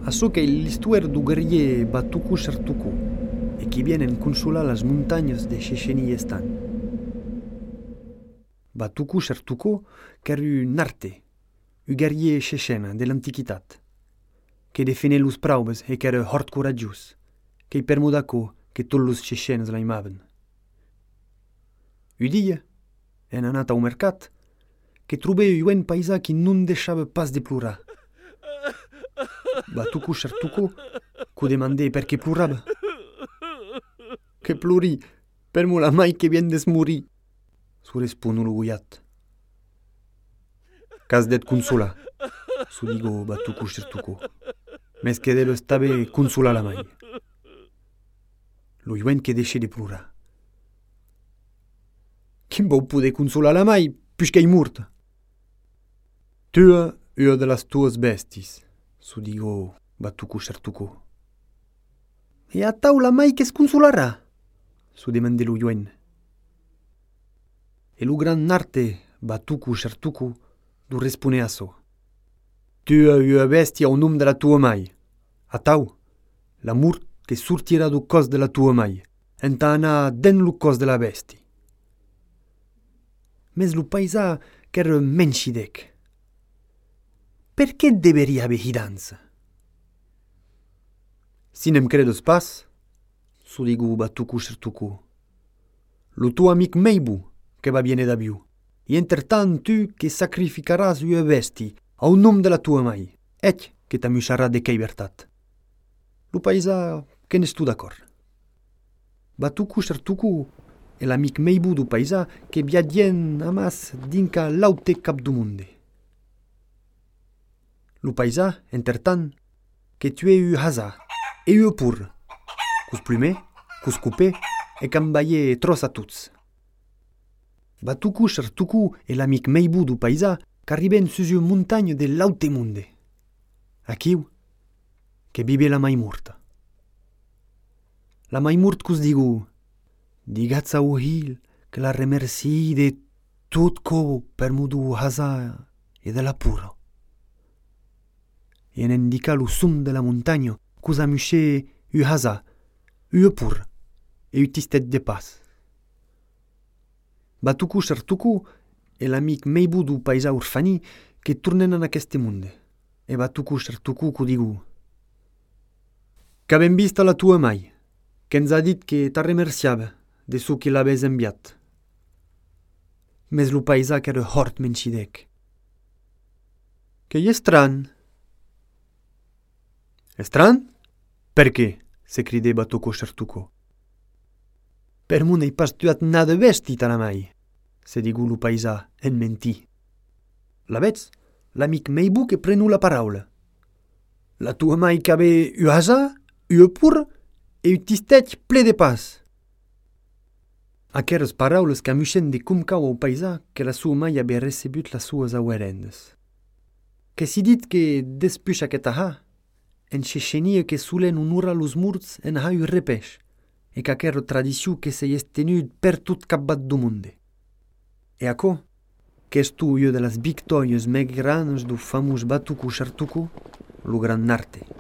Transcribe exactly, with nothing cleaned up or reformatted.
a so che l'histoire du guerrier Batuku Chertuku e che viene consolar las montañas de Chechenistan. Batuku Chertuku qu'era un arte, un guerrier chechena de l'antiquitat, che define los praubes e che era hort coragius, che permudaco che tots los chechenes l'aimaven. Un dia, en anat au mercat, che trobè un paisa qui non deixava pas de plorar. Batuku Chertuku, cu demandè perché plorava. Che plori, per mo la mai che vien de smurir, su responu lo guiat. Cas det consola, su digo Batuku Chertuku, mes che dello stave consola la mai. Lo juen che deixe de plorar. Kim vau pude consolar la mai, puisque ei morta. Tua ua de las tuas bestis, su digo Batuku Chertuku. E a tau la mai che sconsolarà? Su demandè lo juen. E lo gran arte Batuku Chertuku du respone a so. Tua ua bestia au nom de la tua mai. A tau, la mort che sortirà du cos de la tua mai, enta anar den lo cos de la bestia. Mes lo paisa qu'era menschidec. Perché deveria haver hidanza? Si nem credos pas, su digu Batuku Chertuku, lo tuo amic Meibu che va viene da biu, e intertant tu che sacrificaràs ua besti a un nom de la tua mai, ec che t'amusarà de chei vertat. Lo paisa che ne stu d'acord. Batuku Chertuku e l'amic Meibu du paisa che viagien amas dinca l'aute cap du munde. Lo paisa, intertant, che tue u hasa e u pur, cus plumé, cus cupé e cambaie tros a tuts. Batuku Chertuku e l'amic Meibu du paisa qu'arriben sus u montagne de l'aute munde. Achiu, che bibe la mai morta. La mai mort cus digu, digatz a uhil che la remerci de tot co per mudu hasa e de la pura. E en indica lo sum de la montagna cus amusce u hasa, u pur e u tistet de pas. Batuku Chertuku e l'amic Meibu du paisa orfani che tornen en aqueste munde. E Batuku Chertuku cu digu, qu'avem vista la tua mai, che ens ha dit che t'a remerciava de so che l'aves enviat. Mes lo paisa qu'era hort menschidec. Che e stran. Estran? Perché? Se cridè Batuku Chertuku. Per mo n'hai pas tuat nada vestita la mai, se digu lo paisa en mentì. La vez, l'amic Meibu che prenu la paraula. La tua mai qu'ave u hasa, u pur e u tistec ple de pas. Aqueras paraules qu'amuschen de cum cau au paisa que la sua mai abe recebut las suas auerendes. Che si dit que despuix aquest aha, en Chechenia que sulen unura los murts en ha u repeix, e qu'aquera tradiciu que se es tenud per tot capbat du munde. E aco, que estu io de las victorias meg granes du famus Batuku Chertuku, lo gran arte.